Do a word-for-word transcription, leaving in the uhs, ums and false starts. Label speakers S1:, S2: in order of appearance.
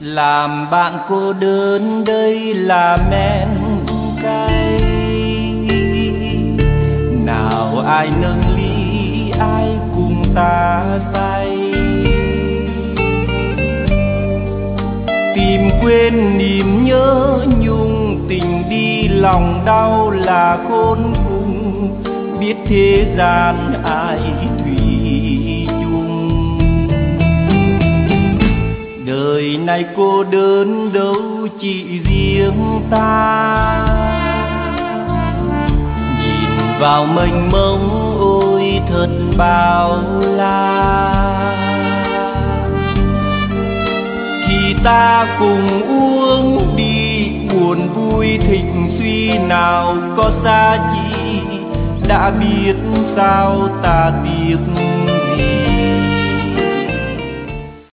S1: Làm bạn cô đơn đây là men cay, nào ai nâng ly ai cùng ta say. Tìm quên niềm nhớ nhung, tình đi lòng đau là khôn cùng, biết thế gian ai thủy chung. Đời này cô đơn đâu chỉ riêng ta, nhìn vào mênh mông ôi thật bao la. Khi ta cùng uống đi buồn vui thịnh suy, nào có xa chi đã biết sao ta tiếc.